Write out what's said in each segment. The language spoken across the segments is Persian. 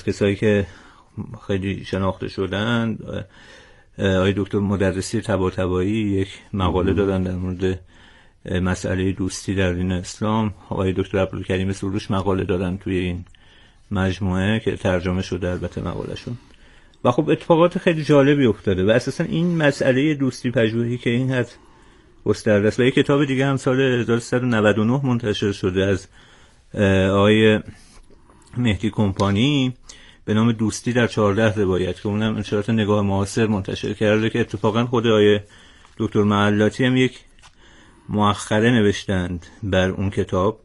کسایی که خیلی شناخته شدن، آقای دکتر مدرسی طباطبایی یک مقاله دادن در مورد مسئله دوستی در دین اسلام. آقای دکتر عبدالکریم سروش مقاله دادن توی این مجموعه که ترجمه شده البته مقالهشون. و خب اتفاقات خیلی جالبی افتاده و اساسا این مسئله دوستی پژوهی که این حد گسترده است و یک کتاب دیگه هم سال 1399 منتشر شده از آقای مهدی کمپانی به نام دوستی در 14 روایت که اونم انشاءالله نگاه معاصر منتشر کرده که اتفاقا خود آقای دکتر معلاتی هم یک مؤخره نوشتند بر اون کتاب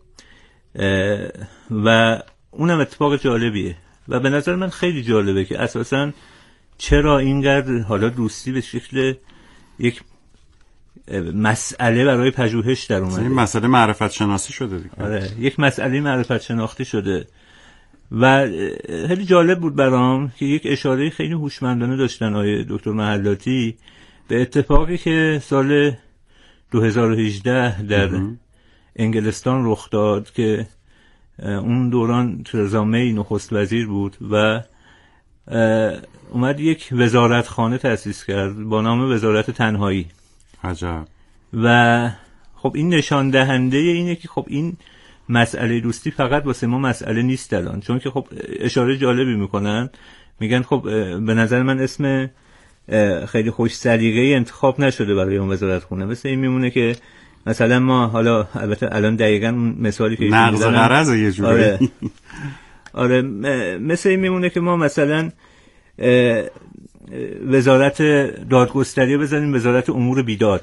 و اونم اتفاق جالبیه و به نظر من خیلی جالبه که اساساً چرا اینقدر حالا دوستی به شکل یک مسئله برای پژوهش در اومده. این مسئله معرفت شناسی شده دیگه. آره، یک مسئله معرفت شناختی شده و خیلی جالب بود برام که یک اشاره خیلی هوشمندانه داشتن آقای دکتر محلاتی به اتفاقی که سال 2018 در انگلستان رخ داد که اون دوران ترزا می نخست وزیر بود و اومد یک وزارتخانه تأسیس کرد با نام وزارت تنهایی. عجب. و خب این نشان دهنده اینه که خب این مسئله دوستی فقط واسه ما مسئله نیست الان، چون که خب اشاره جالبی میکنن، میگن خب به نظر من اسم خیلی خوش سلیقه‌ای انتخاب نشده برای اون وزارتخونه. مثل این میمونه که مثلا ما حالا البته الان دقیقاً مثالی که نقض غرض یه جوری آره مثل این میمونه که ما مثلا وزارت دادگستری بزنیم وزارت امور بیداد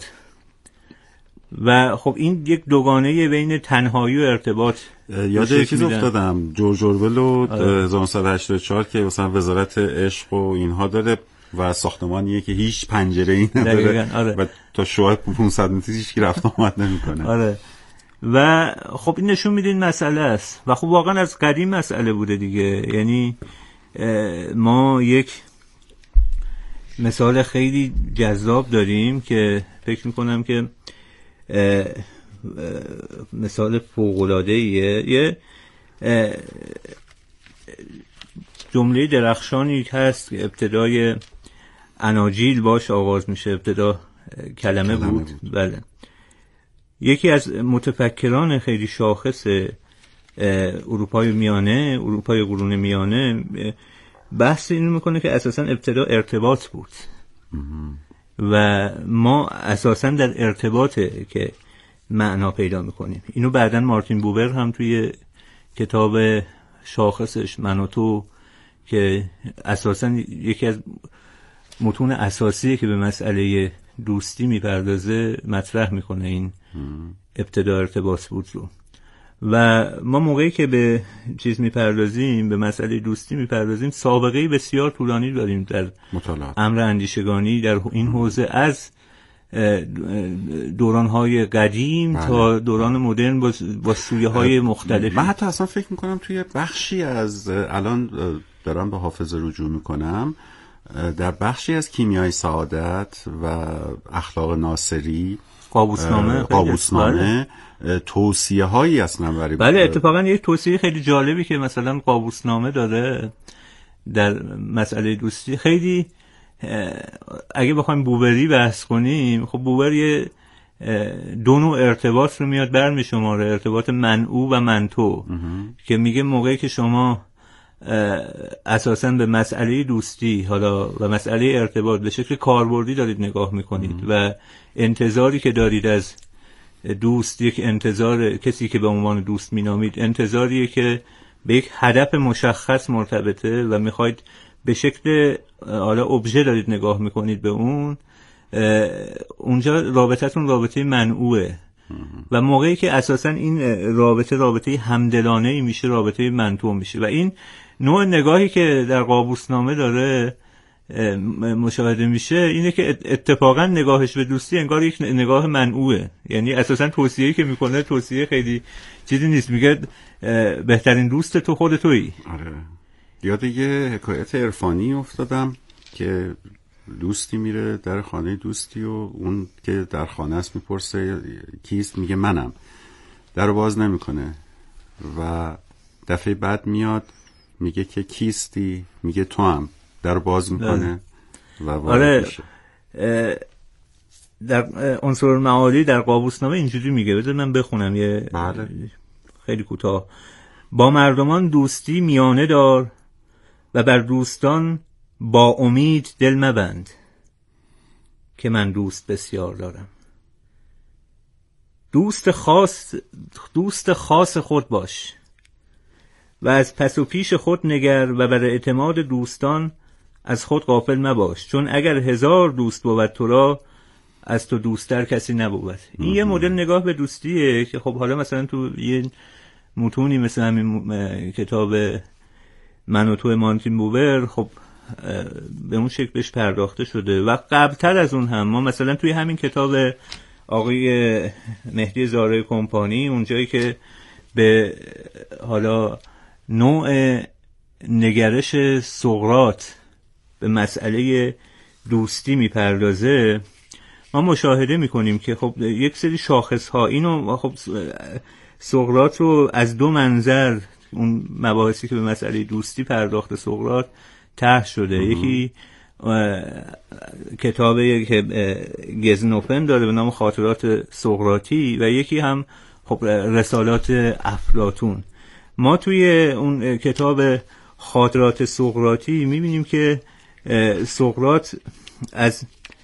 و خب این یک دوگانه بین تنهایی و ارتباط. یاد یه چیز افتادم، جورج اورول 1984 که مثلا وزارت عشق و اینها داره و ساختمانیه که هیچ پنجره‌ای نداره. آره. و تا شعاع 500 متری هیچ کی رفت آمد نمی‌کنه. آره. و خب این نشون میده این مسئله است و خب واقعا از قدیم مسئله بوده دیگه. یعنی ما یک مثال خیلی جذاب داریم که فکر میکنم که مثال فوق‌العاده‌ایه. یه جمله درخشانی هست که ابتدای اناجیل باش آغاز میشه، ابتدا کلمه بود. بله. یکی از متفکران خیلی شاخص اروپای میانه، اروپای قرون میانه، بحث اینو میکنه که اساسا ابتدا ارتباط بود و ما اساسا در ارتباطه که معنا پیدا میکنیم. اینو بعداً مارتین بوبر هم توی کتاب شاخصش من و تو که اساسا یکی از متون اساسیه که به مسئله دوستی میپردازه مطرح میکنه این ابتدا ارتباط بود رو. و ما موقعی که به چیز میپردازیم، به مسئله دوستی میپردازیم، سابقه بسیار طولانی داریم در مطالعات امر اندیشگانی در این حوزه، از دوران‌های قدیم تا دوران مدرن با سویه‌های مختلفی. من حتی اصلا فکر میکنم توی بخشی از الان دارم به حافظه رجوع میکنم، در بخشی از کیمیای سعادت و اخلاق ناصری، قابوسنامه توصیه هایی اصلا برای بله اتفاقا یک توصیه خیلی جالبی که مثلا قابوسنامه داره در مسئله دوستی، خیلی اگه بخوایم بوبری بحث کنیم، خب بوبر یه دو نوع ارتباط رو میاد برمی شماره، ارتباط منعو و منتو، که میگه موقعی که شما اساساً به مسئله دوستی حالا و مسئله ارتباط به شکل کاربردی دارید نگاه میکنید و انتظاری که دارید از دوست، یک انتظار کسی که به عنوان دوست مینامید انتظاریه که به یک هدف مشخص مرتبطه و میخواید به شکل حالا ابژه دارید نگاه میکنید به اون، اونجا رابطتون رابطه منعوه و موقعی که اساساً این رابطه همدلانه‌ای میشه رابطه منتو میشه. و این نوع نگاهی که در قابوسنامه داره مشاهده میشه اینه که اتفاقا نگاهش به دوستی انگار یک نگاه منعوه، یعنی اساساً توصیه‌ای که میکنه توصیه خیلی چیزی نیست، میگه بهترین دوست تو خود تویی. آره. یاد یه حکایت عرفانی افتادم که دوستی میره در خانه دوستی و اون که در خانه است میپرسه کیست، میگه منم، در رو باز نمیکنه و دفعه بعد میاد میگه که کیستی، میگه تو هم، در باز میکنه و وارد میشه. در عنصر المعالی در قابوسنامه اینجوری میگه، بذار من بخونم یه خیلی کوتاه. با مردمان دوستی میانه دار و بر دوستان با امید دل مبند که من دوست بسیار دارم. دوست خاص خود باش و از پس و پیش خود نگر و بر اعتماد دوستان از خود غافل مباش، چون اگر 1000 دوست بود تو را، از تو دوست‌تر کسی نبود. این یه مدل نگاه به دوستیه که خب حالا مثلا تو یه متونی مثل همین کتاب من و تو مارتین بوبر خب به اون شکل بهش پرداخته شده و قبلتر از اون هم ما مثلا توی همین کتاب آقای مهدی زارع کمپانی اونجایی که به حالا نوع نگرش سقراط به مسئله دوستی میپردازه، ما مشاهده میکنیم که خب یک سری شاخص ها اینو خب سقراط رو از 2 منظر، اون مباحثی که به مسئله دوستی پرداخت سقراط طرح شده. یکی کتابی که گزنوفن داره به نام خاطرات سقراطی و یکی هم خب رسالات افلاطون. ما توی اون کتاب خاطرات سقراطی میبینیم که سقراط از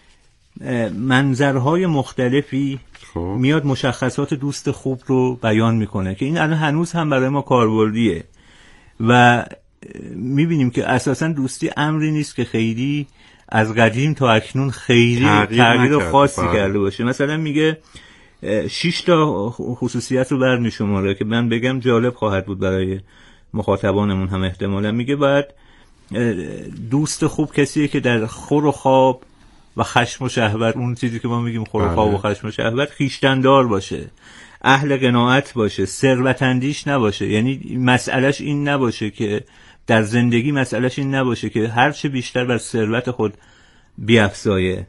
منظرهای مختلفی میاد مشخصات دوست خوب رو بیان میکنه که این الان هنوز هم برای ما کاربردیه و میبینیم که اساسا دوستی امری نیست که خیلی از قدیم تا اکنون خیلی تغییر خاصی کرده باشه. مثلا میگه 6 تا خصوصیت رو برمی‌شماره که من بگم جالب خواهد بود برای مخاطبانمون هم احتمالا. میگه باید دوست خوب کسیه که در خور و خواب و خشم و شهوت، اون چیزی که ما میگیم خور و خواب و خشم و شهوت، خویشتن‌دار باشه، اهل قناعت باشه، ثروت اندیش نباشه. یعنی مسئلهش این نباشه که در زندگی مسئلهش این نباشه که هر چه بیشتر بر ثروت خود بیفزایه.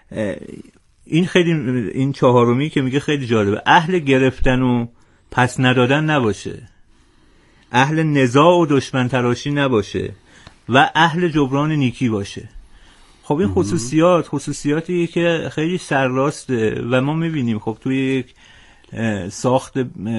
این خیلی، این چهارمی که میگه خیلی جالبه. اهل گرفتن و پس ندادن نباشه، اهل نزاع و دشمن تراشی نباشه و اهل جبران نیکی باشه. خب این خصوصیاتی که خیلی سرراسته و ما میبینیم خب توی یک ساخت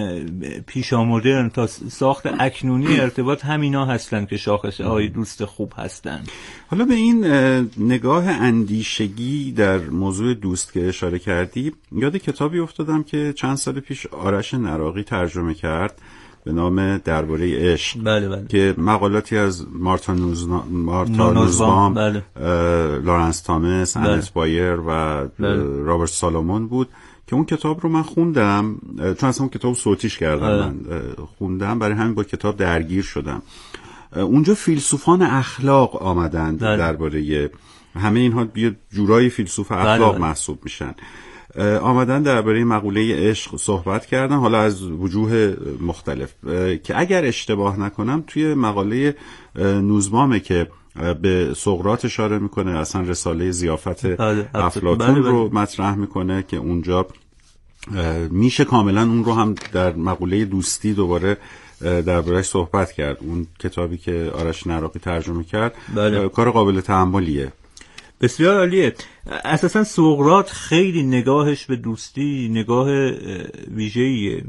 پیشامدرن تا ساخت اکنونی ارتباط همینا هستن که شاخصه های دوست خوب هستن. حالا به این نگاه اندیشگی در موضوع دوست که اشاره کردی، یاد کتابی افتادم که چند سال پیش آرش نراقی ترجمه کرد به نام درباره عشق. بله. که مقالاتی از مارتا نوزبام، لارنس تامس، انت بایر و رابرت سالومون بود که اون کتاب رو من خوندم، چون اصلا اون کتاب صوتیش کردم. من خوندم، برای همین با کتاب درگیر شدم. اونجا فیلسوفان اخلاق آمدند درباره همه اینها، یه جورای فیلسوف اخلاق محسوب میشن، آمدن درباره مقوله عشق صحبت کردن، حالا از وجوه مختلف که اگر اشتباه نکنم توی مقاله نوزبامه که به سقراط اشاره میکنه، اصلا رساله ضیافت افلاطون رو مطرح میکنه که اونجا میشه کاملا اون رو هم در مقوله دوستی دوباره درباره‌اش صحبت کرد. اون کتابی که آرش نراقی ترجمه کرد کار قابل تأملیه. بسیار عالیه. اساسا سقراط خیلی نگاهش به دوستی نگاه ویژه‌ایه.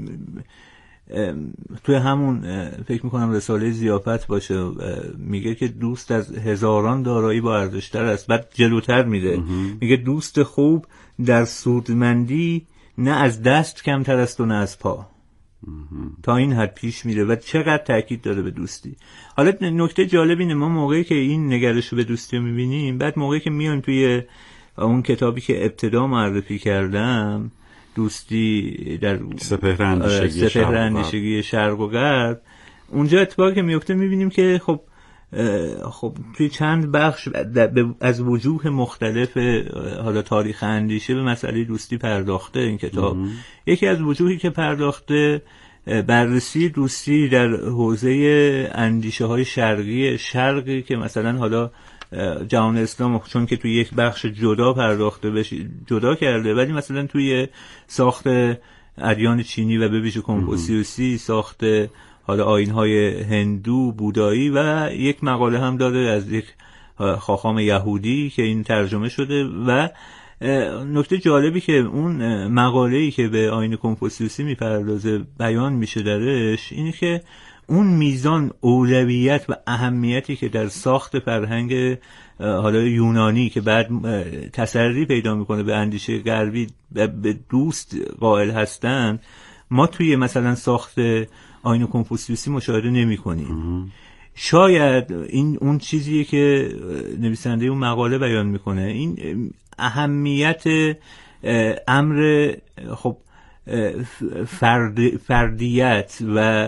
توی همون فکر میکنم رساله ضیافت باشه، میگه که دوست از هزاران دارایی با ارزشتر است. بعد جلوتر میده میگه دوست خوب در سودمندی نه از دست کمتر است و نه از پا. تا این حد پیش میره و چقدر تاکید داره به دوستی. حالا نکته جالب اینه، ما موقعی که این نگرش به دوستی رو میبینیم، بعد موقعی که میایم توی اون کتابی که ابتدا معرفی کردم، دوستی در سپهر اندیشگی شرق و غرب، اونجا اتفاقی که میفته میبینیم که خب توی چند بخش از وجوه مختلف حالا تاریخ اندیشه به مسئله دوستی پرداخته این کتاب. یکی از وجوهی که پرداخته بررسی دوستی در حوزه اندیشه های شرقی که مثلا حالا جهان اسلام چون که توی یک بخش جدا پرداخته بشه جدا کرده، ولی مثلا توی ساخت ادیان چینی و به ویژه کنفوسیوسی، ساخت حالا آیین‌های هندو، بودایی و یک مقاله هم داره از یک خاخام یهودی که این ترجمه شده. و نکته جالبی که اون مقاله‌ای که به آیین کنفوسیوسی میپردازه بیان میشه درش اینه که اون میزان اولویت و اهمیتی که در ساخت فرهنگ حالا یونانی که بعد تسری پیدا میکنه به اندیشه غربی به دوست قائل هستن، ما توی مثلا ساخت آیین کنفوسیوسی مشاهده نمی‌کنیم. شاید این اون چیزیه که نویسنده اون مقاله بیان میکنه، این اهمیت امر خب فردیت و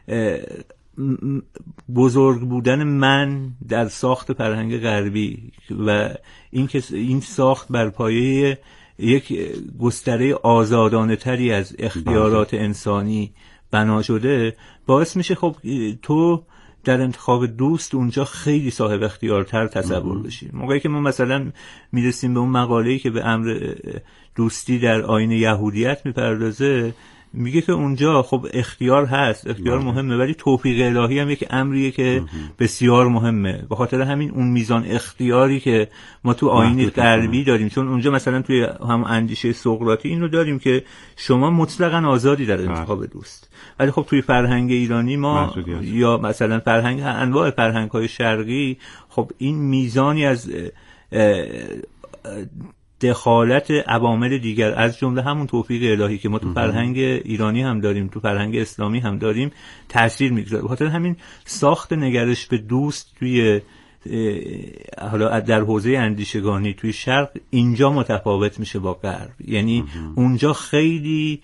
بزرگ بودن من در ساخت فرهنگ غربی و این ساخت بر پایه یک گستره آزادانه تری از اختیارات انسانی بنا شده، باعث میشه خب تو در انتخاب دوست اونجا خیلی صاحب اختیارتر تصور بشی. موقعی که ما مثلا میرسیم به اون مقاله‌ای که به امر دوستی در آیین یهودیت میپردازه، میگه که اونجا خب اختیار هست، اختیار مهمه، ولی توفیق الهی هم یک امریه که بسیار مهمه. به خاطر همین اون میزان اختیاری که ما تو آیین غربی داریم، چون اونجا مثلا توی هم اندیشه سقراطی این رو داریم که شما مطلقاً آزادی در انتخاب دوست، ولی خب توی فرهنگ ایرانی ما یا مثلا انواع فرهنگ‌های شرقی خب این میزانی از دخالت عوامل دیگر از جمله همون توفیق الهی که ما تو فرهنگ ایرانی هم داریم، تو فرهنگ اسلامی هم داریم، تاثیر میگذاره. به خاطر همین ساخت نگرش به دوست توی حالا در حوزه اندیشگانی توی شرق اینجا متفاوت میشه با غرب. یعنی اونجا خیلی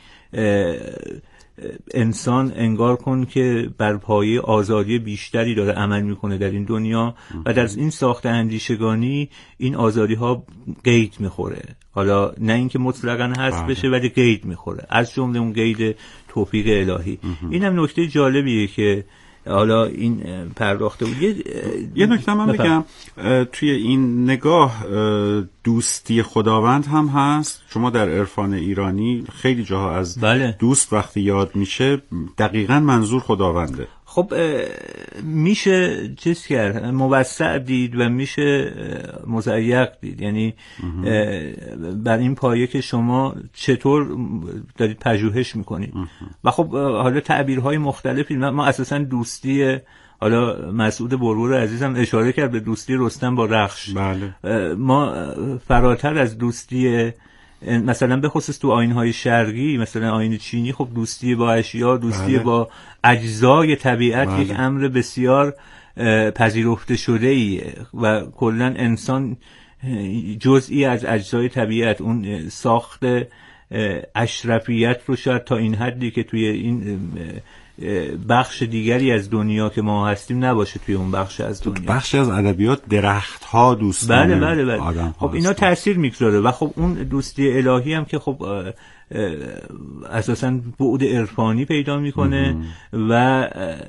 انسان انگار کن که بر پایه آزادی بیشتری داره عمل میکنه در این دنیا و در این ساخت اندیشگانی این آزادی ها قید میخوره. حالا نه اینکه مطلقاً حذف بشه ولی قید میخوره، از جمله اون قید توفیق الهی. این هم نکته جالبیه که حالا این پرداخته بود. یه نکته من بگم توی این نگاه دوستی خداوند هم هست. شما در عرفان ایرانی خیلی جاها از دوست وقتی یاد میشه دقیقاً منظور خداونده. خب میشه چیز کرد، موسع دید و میشه مضیق دید. یعنی بر این پایه که شما چطور دارید پژوهش میکنید و خب حالا تعبیرهای مختلفی. ما اساساً دوستی، حالا مسعود برور عزیزم اشاره کرد به دوستی رستم با رخش. ما فراتر از دوستی مثلا به خصوص تو آیین‌های شرقی، مثلا آیین چینی، خب دوستی با اشیا، دوستی با اجزای طبیعت یک امر بسیار پذیرفته شده ایه و کلا انسان جزئی از اجزای طبیعت، اون ساخت اشرفیت رو شاید تا این حدی که توی این بخش دیگری از دنیا که ما هستیم نباشه توی اون بخش از دنیا. بخشی از ادبیات درخت ها دوستانه بله. خب اینا تاثیر میگذاره و خب اون دوستی الهی هم که خب اساساً بعد عرفانی پیدا میکنه و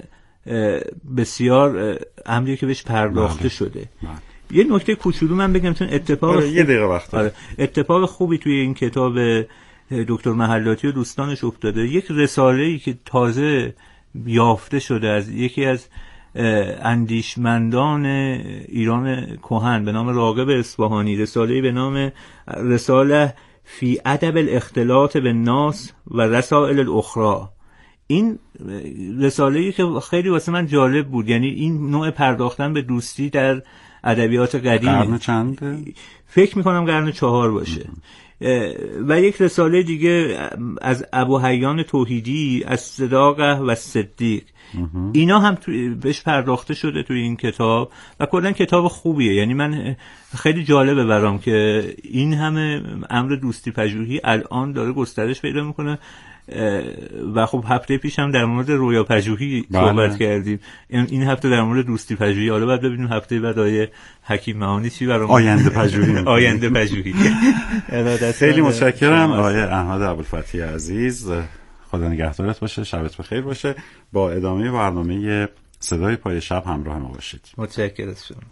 بسیار امری که بهش پرداخته شده. یه نکته کوچولو من بگم چون یه دقیقه وقت اتفاق خوبی توی این کتاب دکتر محلاتی و دوستانش افتاده. یک رساله‌ای که تازه یافته شده از یکی از اندیشمندان ایران کهن به نام راغب اصفهانی، رساله‌ای به نام رساله فی ادب الاختلاط بالناس و رسائل الاخرى. این رساله‌ای که خیلی واسه من جالب بود. یعنی این نوع پرداختن به دوستی در ادبیات قدیم. قرن چنده؟ فکر می‌کنم قرن 4 باشه. و یک رساله دیگه از ابوحیان توحیدی از صداقه و صدیق. اینا هم بهش پرداخته شده توی این کتاب و کلا کتاب خوبیه. یعنی من خیلی جالبه برام که این همه امر دوستی پژوهی الان داره گسترش پیدا میکنه و خب هفته پیش هم در مورد رویا پژوهی صحبت کردیم، این هفته در مورد دوستی پژوهی. حالا بعد ببینیم هفته بعد آیه حکیم معانی چی برام آینده پژوهی. خیلی متشکرم آقای احمد ابوالفتحی عزیز، خدا نگهدارت باشه، شبت بخیر باشه. با ادامه برنامه صدای پای شب همراه ما باشید. متشکرم از شما.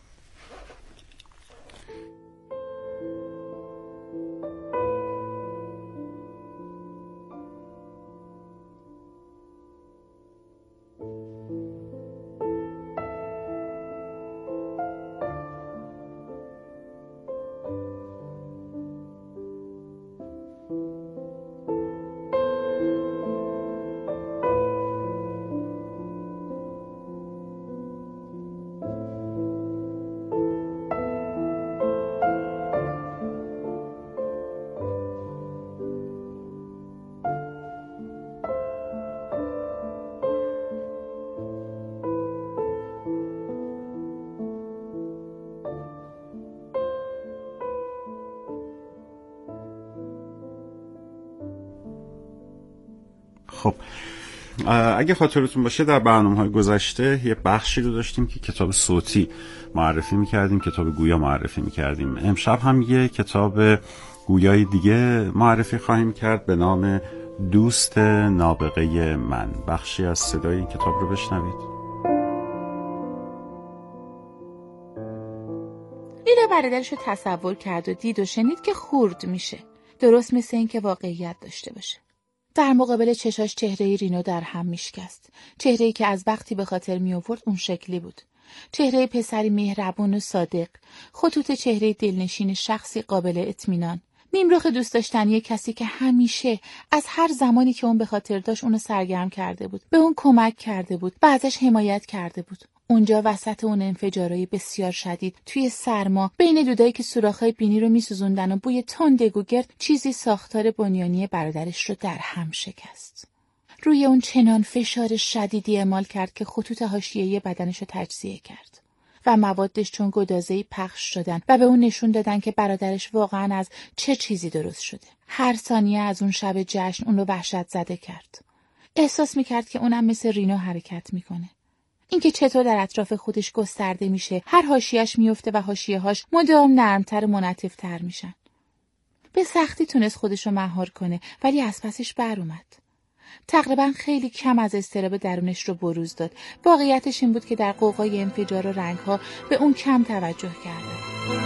خب اگه خاطرتون باشه در برنامه‌های گذشته یه بخشی رو داشتیم که کتاب صوتی معرفی می‌کردیم، کتاب گویا معرفی می‌کردیم. امشب هم یه کتاب گویای دیگه معرفی خواهیم کرد به نام دوست نابغه من. بخشی از صدای این کتاب رو بشنوید. لیلا برادرش رو تصور کرد و دید و شنید که خورد میشه، درست مثل این که واقعیت داشته باشه. در مقابل چشاش چهره رینو در هم میشکست، چهره‌ای که از وقتی به خاطر می آورد اون شکلی بود. چهره پسری مهربون و صادق، خطوط چهره دلنشین شخصی قابل اطمینان، میمرخ دوست داشتنی کسی که همیشه از هر زمانی که اون به خاطر داشت اونو سرگرم کرده بود، به اون کمک کرده بود، و ازش حمایت کرده بود. اونجا وسط اون انفجارای بسیار شدید توی سرما بین دودایی که سوراخ‌های بینی رو میسوزوندن و بوی تند گوگرد، چیزی ساختار بنیانی برادرش رو در هم شکست. روی اون چنان فشار شدیدی اعمال کرد که خطوط حاشیه‌ای بدنش رو تجزیه کرد و موادش چون گدازه‌ای پخش شدن و به اون نشون دادن که برادرش واقعاً از چه چیزی درست شده. هر ثانیه از اون شب جشن اون رو وحشت زده کرد. احساس می‌کرد که اونم مثل رینو حرکت می‌کنه. اینکه چطور در اطراف خودش گسترده میشه، هر حاشیه‌اش میفته و حاشیه‌هاش مدام نرمتر و منعطف‌تر میشن. به سختی تونست خودش رو مهار کنه، ولی از پسش بر اومد. تقریبا خیلی کم از اضطراب درونش رو بروز داد. واقعیتش این بود که در قوقای انفجار و رنگ‌ها به اون کم توجه کرده.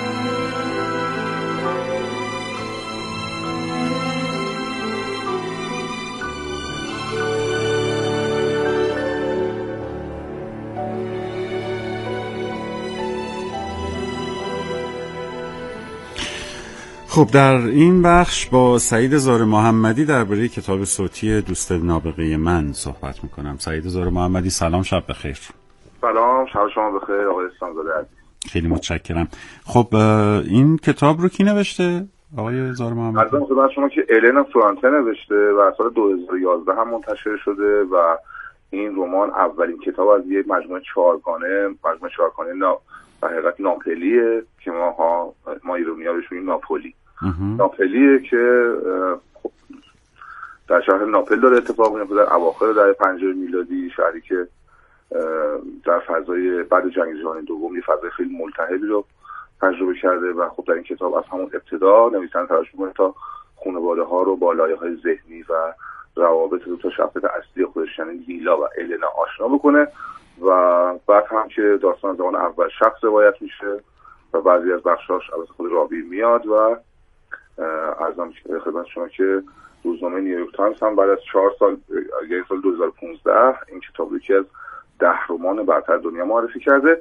خب در این بخش با سعید زار محمدی درباره کتاب صوتی دوست نابغه من صحبت میکنم. سعید زار محمدی سلام، شب بخیر. سلام، شب شما بخیر آقای اسلامزاده عزیز. خیلی متشکرم. خب این کتاب رو کی نوشته آقای زار محمدی؟ عرضم خدمت شما که النا فرانته نوشته و سال 2011 هم منتشر شده و این رمان اولین کتاب از یک مجموعه چهارگانه در حقیقت ناپلیه که ما ایرانی‌ها بهش میگیم ناپلیه که خب در شهر ناپل داره اتفاق میفته در اواخر دهه 50 میلادی، شهری که در فضای بعد جنگ جهانی دوم یه فضای خیلی ملتهبی رو تجربه کرده و خب در این کتاب از همون ابتدا نویسنده تلاش می‌کنه تا خانواده‌ها رو با لایه‌های ذهنی و روابط دو تا شخصیت اصلی خودش یعنی لیلا و النا آشنا بکنه و بعد هم که داستان زمان اول شخص روایت میشه و بعضی از بخشاش از خود راوی میاد و عرضم خدمت شما که روزنامه نیویورک تایمز هم بعد از 4 سال یعنی سال 2015 این کتاب رو یکی از 10 رمان برتر دنیا معرفی کرده.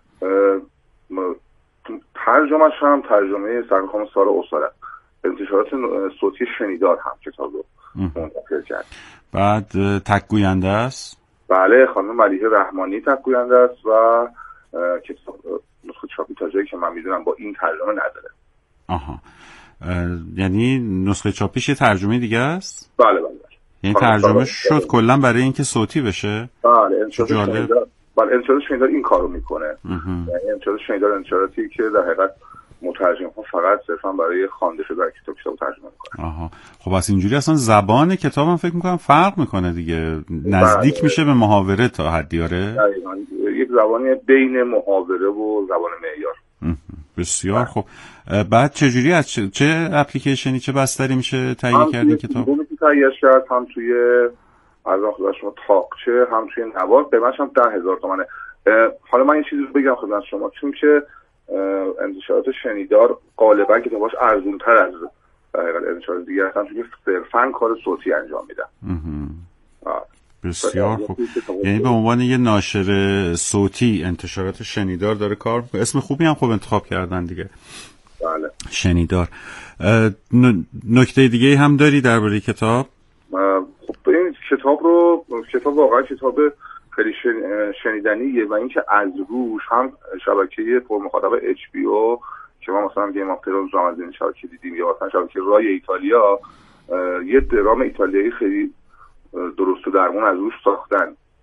ترجمه‌اش هم ترجمه سرخانم سارا اوسارا، انتشارات صوتی شنیدار هم کتاب رو منتشر کرد. بعد تک گوینده است؟ بله، خانم ملیحه رحمانی تک گوینده است و کتاب نسخه چاپی تا جایی که من میدونم با این ترجمه نداره. آها، یعنی نسخه چاپیش یه ترجمه دیگه است؟ بله. یعنی ترجمه شد کلا برای اینکه صوتی بشه؟ بله، انتشارات شنیدار این کارو میکنه. یعنی انتشارات شنیدار انتشاراتی که در حقیقت مترجم‌ها فقط صرفا برای خوانده شده در کتاب ترجمه میکنن. آها، خب از اینجوری اصلا زبان کتاب هم فکر میکنم فرق میکنه دیگه، نزدیک میشه به محاوره تا حدی. آره، یک زبانی بین محاوره و زبان معیار. بسیار خوب. بعد چجوری از چه اپلیکیشنی چه بستری میشه تهیه کردین کتاب؟ هم تهیه کرد، هم توی ارزان خدمت شما تاقچه، هم توی نوار. قیمتش هم 10,000 تومانه. حالا من یه چیزی رو بگم خدمت شما، چون که انتشارات شنیدار غالبا کتاباش ارزان‌تر از در حقیقت انتشارات دیگه هستن، چون که صرفاً کار صوتی انجام میدن. بسیار خوب. یعنی به عنوان یه ناشر صوتی انتشارات شنیدار داره کار. اسم خوبی هم خوب انتخاب کردن دیگه. بله. شنیدار. نکته دیگه هم داری درباره کتاب؟ خب این کتاب واقعا کتاب خیلی شنیدنیه و اینکه از روش هم شبکه پرمخاطب HBO که ما مثلا گیم آف ترونز رو از این شبکه دیدیم یا مثلا شبکه رای ایتالیا یه درام ایتالیایی خیلی درست و درمون از روش ساختن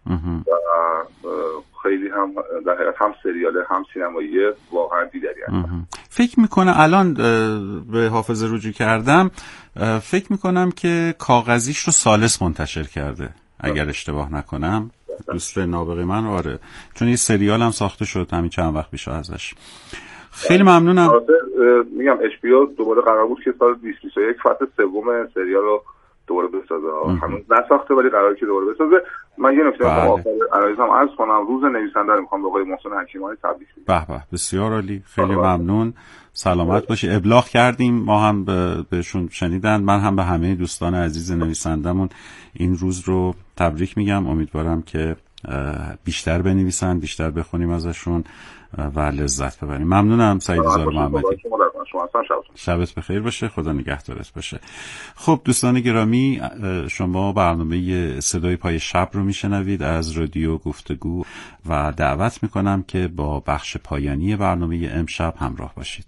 و خیلی هم در حقیقت هم سریال هم سینمایی واقعا دیدنی هست. فکر میکنم الان به حافظه رجوع کردم، فکر میکنم که کاغذیش رو ثالث منتشر کرده اگر اشتباه نکنم، دوست نابغه من. آره، چون یه سریال هم ساخته شد همین چند وقت پیش ازش. خیلی ممنونم. میگم HBO دوباره قرار بود که سال 2021 فصل سوم سریال رو دوباره بسازه، هنوز نساخته ولی قراره که دوباره بسازه. من یه نکته آخر عرضم عرض کنم، روز نویسنده رو میخوام به آقای محسن حکیمانی تبریک بگم. به بسیار عالی، خیلی ممنون، سلامت باشی. ابلاغ کردیم، ما هم بهشون شنیدن، من هم به همه دوستان عزیز نویسندمون این روز رو تبریک میگم. امیدوارم که بیشتر بنویسن، بیشتر بخونیم ازشون و لذت ببریم. ممنونم سعید زار محمدی. شبت بخیر باشه، خدا نگهدارت باشه. خب دوستان گرامی، شما برنامه صدای پای شب رو میشنوید از رادیو گفتگو و دعوت میکنم که با بخش پایانی برنامه امشب همراه باشید.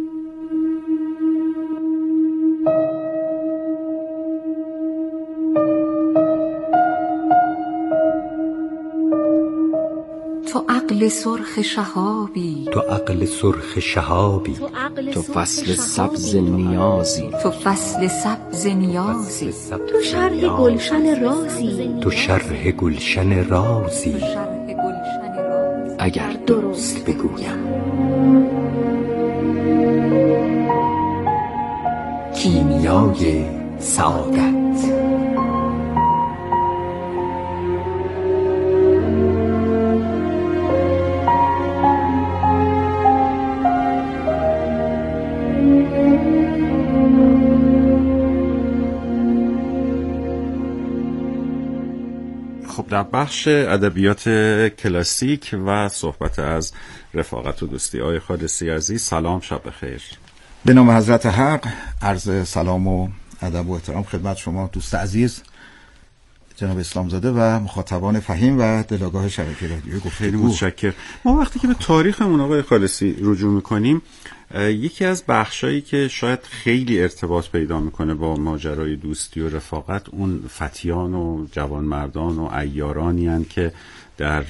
تو عقل سرخ شهابی، تو عقل سرخ شهابی، تو فصل سبز نیازی، تو فصل سبز نیازی، تو شرح گلشن رازی، تو شرح گلشن رازی. اگر درست بگویم کیمیای سعادت. در بخش ادبیات کلاسیک و صحبت از رفاقت و دوستی، آقای خالصی عزیز سلام، شب بخیر. به نام حضرت حق عرض سلام و ادب و احترام خدمت شما دوست عزیز جناب اسلامزاده و مخاطبان فهیم و دلآگاه شبکه رادیو گفتگو. خیلی متشکرم. ما وقتی که به تاریخمون آقای خالصی رجوع میکنیم، یکی از بخشایی که شاید خیلی ارتباط پیدا میکنه با ماجرای دوستی و رفاقت اون فتیان و جوانمردان و عیارانی هستند که در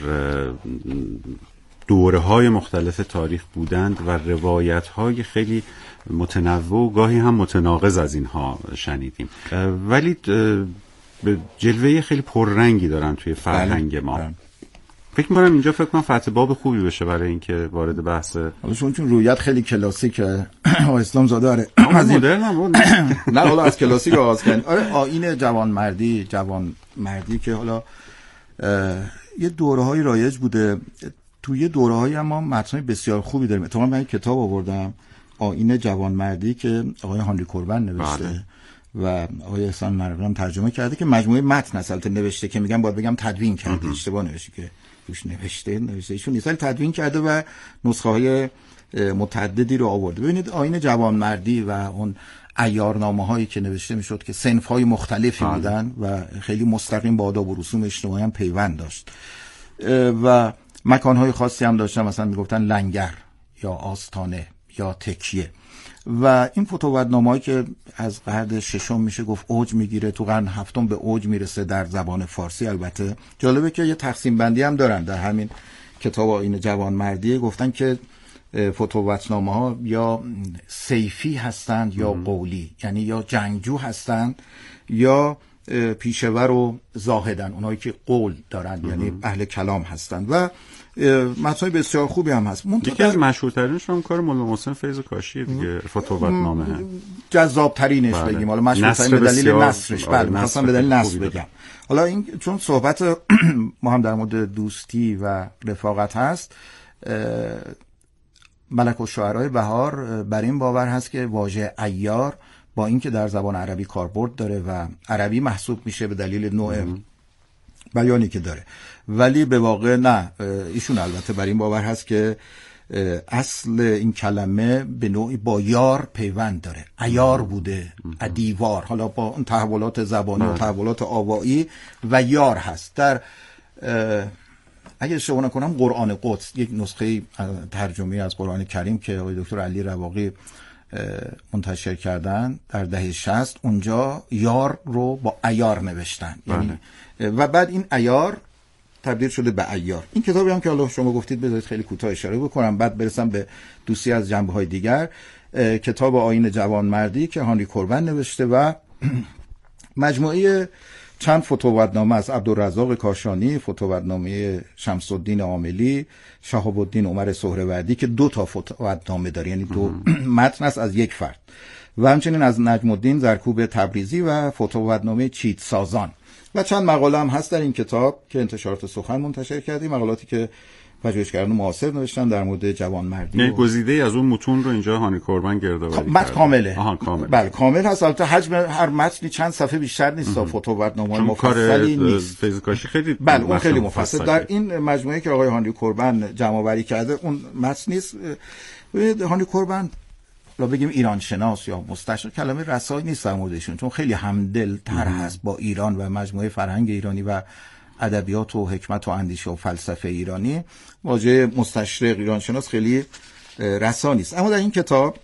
دوره‌های مختلف تاریخ بودند و روایت‌های خیلی متنوع و گاهی هم متناقض از اینها شنیدیم، ولی به جلوه خیلی پررنگی دارن توی فرهنگ ما. فکر می‌کنم اینجا فتح باب خوبی بشه برای اینکه وارد بحث چون رویت خیلی کلاسیکه اسلام زاده. آره از مدرن نه حالا از کلاسیک آغاز کنیم. آره آیین جوانمردی که حالا یه دوره‌های رایج بوده، توی دوره‌های اما متن بسیار خوبی داریم. اتفاقا من کتاب آوردم آیین جوانمردی که آقای هانری کوربن نوشته و آقای احسان مرغلام ترجمه کرده که مجموعه متن اصلا نوشته که میگم باید بگم تدوین کرده، اشتباه نوشته که روش نوشته ایشون نیست، تدوین کرده و نسخه های متعددی رو آورده. ببینید آیین جوانمردی و اون عیارنامه هایی که نوشته میشد که صنف های مختلفی بودن و خیلی مستقیم با آداب و رسوم اجتماعی هم پیوند داشت و مکان های خاصی هم داشتن، مثلا میگفتن لنگر یا آستانه یا تکیه. و این فتوتنامه‌ای که از قرن ششم میشه گفت اوج میگیره، تو قرن هفتم به اوج میرسه در زبان فارسی. البته جالبه که یه تقسیم بندی هم دارن در همین کتاب آیین جوانمردی، گفتن که فتوتنامه‌ها یا سیفی هستند یا قولی، یعنی یا جنگجو هستند یا پیشور و زاهدن، اونایی که قول دارن یعنی اهل کلام هستند و متن بسیار خوبی هم هست. یکی از مشهورترینش هم کار مولانا محسن فیض کاشی دیگه، فتوتنامه جذاب ترینش بگیم، حالا مشهورترین به دلیل نثرش. بله می‌خواستم به دلیل نثر بگم. حالا این چون صحبت ما هم در مورد دوستی و رفاقت هست، ملک الشعراء بهار بر این باور هست که واژه عیار با اینکه در زبان عربی کاربرد داره و عربی محسوب میشه به دلیل نوع بیانی که داره، ولی به واقع نه. ایشون البته بر این باور هست که اصل این کلمه به نوعی با یار پیوند داره، عیار بوده، دیوار، حالا با اون تحولات زبانی و تحولات آوایی و یار هست. در اگه اشتباه نکنم قرآن قدس، یک نسخه ترجمه از قرآن کریم که آقای دکتر علی رواقی منتشر کردن در دهه 60، اونجا یار رو با عیار نوشتن، یعنی و بعد این عیار تبدیل شده به عیار. این کتابی هم که حالا شما گفتید بذارید خیلی کوتاه اشاره بکنم بعد برسم به دوستی از جنبه‌های دیگر. کتاب آیین جوانمردی که هانری کوربن نوشته و مجموعه چند فتوت‌نامه از عبدالرزاق کاشانی، فتوت‌نامه شمس الدین عاملی، شهاب الدین عمر سهروردی که 2 تا فتوت‌نامه داره، یعنی 2 متن است از یک فرد، و همچنین از نجم الدین زرکوب تبریزی و فتوت‌نامه چیت سازان و چند مقاله هم هست در این کتاب که انتشارات سخن منتشر کرده، مقالاتی که پژوهشگران معاصر نوشتن در مورد جوانمردی. یعنی گزیده از اون متون رو اینجا هانی کوربن گردآوری کرده. متن کامله. کامل. بله کامل هست. البته حجم هر متنی چند صفحه بیشتر نیست. فتوت‌نامه مفصلی نیست. فیزیکاش خیلی بله اون خیلی مفصل. در این مجموعه که آقای هانی کوربن جمع‌آوری کرده اون متن نیست. هانی کوربن لا بگیم ایران شناس یا مستشرق کلمه رسایی نیست در موردشون، چون خیلی همدل تر هست با ایران و مجموعه فرهنگ ایرانی و ادبیات و حکمت و اندیشه و فلسفه ایرانی. واژه مستشرق ایران شناس خیلی رسا نیست. اما در این کتاب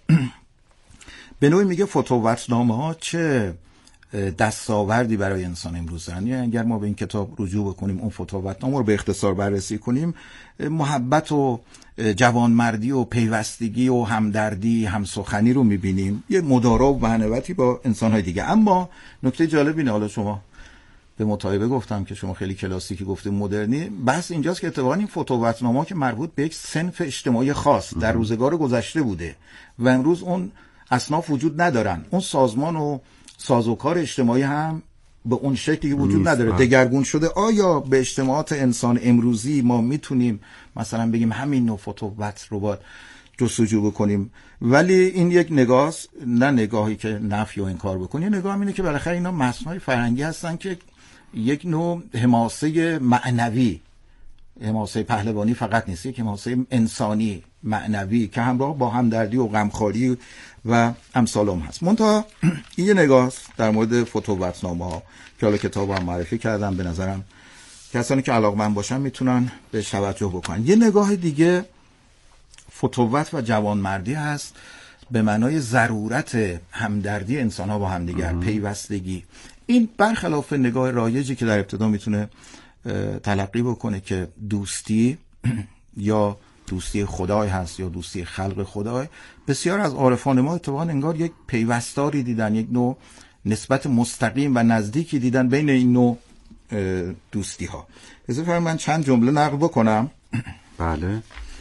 به نوعی میگه فتوت‌نامه ها چه دستاوردی برای انسان امروز دارن. یعنی اگر ما به این کتاب رجوع بکنیم، اون فتوت‌نامه رو به اختصار بررسی کنیم، محبت و جوانمردی و پیوستگی و همدردی، همسخنی رو میبینیم، یه مدارا و معنویتی با انسان‌های دیگه. اما نکته جالب اینه، حالا شما به مطالبه گفتم که شما خیلی کلاسیکی گفتید مدرنی، بحث اینجاست که اتفاقا این فتوت‌نامه‌ها که مربوط به یک صنف اجتماعی خاص در روزگار گذشته بوده و امروز اون اصناف وجود ندارن، اون سازمان و سازوکار اجتماعی هم به اون شکلی که وجود نداره، دگرگون شده. آیا به اجتماعات انسان امروزی ما میتونیم مثلا بگیم همین نوع فتوت رو باید جستجو بکنیم؟ ولی این یک نگاه، نه نگاهی که نفی و انکار بکنه، نگاه اینه که بالاخره اینا متن‌های فرهنگی هستن که یک نوع حماسه معنوی، حماسه پهلوانی فقط نیست، یک حماسه انسانی معنوی که همراه با همدردی و غمخواری و امثال هم هست. منتها این یه نگاه در مورد فتوت‌نامه ها که حالا کتاب هم معرفی کردم، به نظرم کسانی که علاقمند باشن میتونن به توجه بکنن. یه نگاه دیگه فتوت و جوانمردی هست به معنای ضرورت همدردی انسان ها با همدیگر، پیوستگی. این برخلاف نگاه رایجی که در ابتدا میتونه تلقی بکنه که دوستی یا دوستی خدای هست یا دوستی خلق خدای، بسیار از عارفان ما اتفاقا انگار یک پیوستاری دیدن، یک نوع نسبت مستقیم و نزدیکی دیدن بین این نوع دوستی ها. اجازه فرمایید من چند جمله نقل بکنم. بله.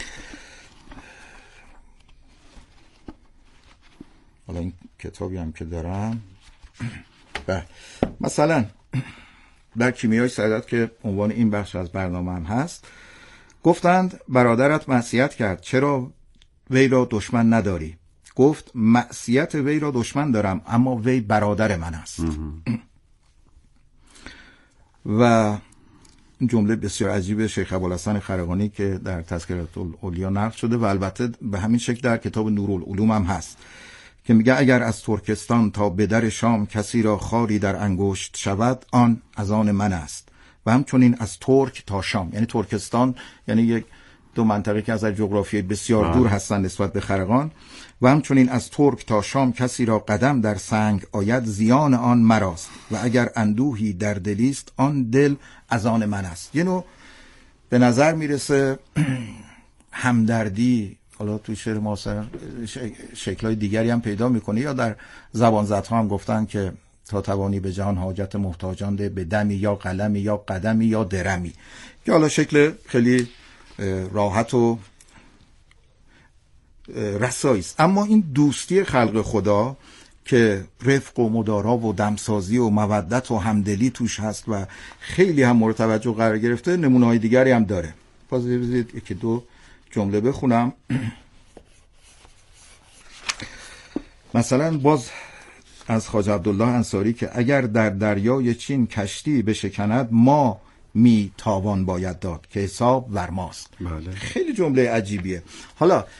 حالا این کتابی هم که دارم، مثلا در کیمیای سعادت که عنوان این بخش از برنامه هم هست، گفتند برادرت معصیت کرد، چرا وی را دشمن نداری؟ گفت معصیت وی را دشمن دارم، اما وی برادر من است. و جمله بسیار عجیب شیخ ابوالحسن خرقانی که در تذکرات الاولیا نقل شده و البته به همین شکل در کتاب نورالعلوم هم هست که میگه اگر از ترکستان تا به در شام کسی را خاری در انگشت شود، آن از آن من است. و همچنین از ترک تا شام، یعنی ترکستان یعنی یک دو منطقه که از جغرافیای بسیار دور هستن نسبت به خرقان. و همچنین از ترک تا شام کسی را قدم در سنگ آید، زیان آن مراست. و اگر اندوهی در دلیست، آن دل از آن من است. یه نوع به نظر میرسه همدردی، حالا تو شعر معاصر شکل‌های دیگری هم پیدا میکنه، یا در زبان زدها هم گفتن که تا توانی به جهان حاجت محتاجان ده، به دمی یا قلمی یا قدمی یا درمی، که حالا شکل خیلی راحت و رسایی است. اما این دوستی خلق خدا که رفق و مدارا و دمسازی و مودت و همدلی توش هست و خیلی هم مورد توجه قرار گرفته، نمونه‌های دیگری هم داره. بذارید یکی دو جمله بخونم. مثلا باز از خواجه عبدالله انصاری که اگر در دریای چین کشتی بشکند، ما می تاوان باید داد که حساب ور ماست. بله. خیلی جمله عجیبیه. حالا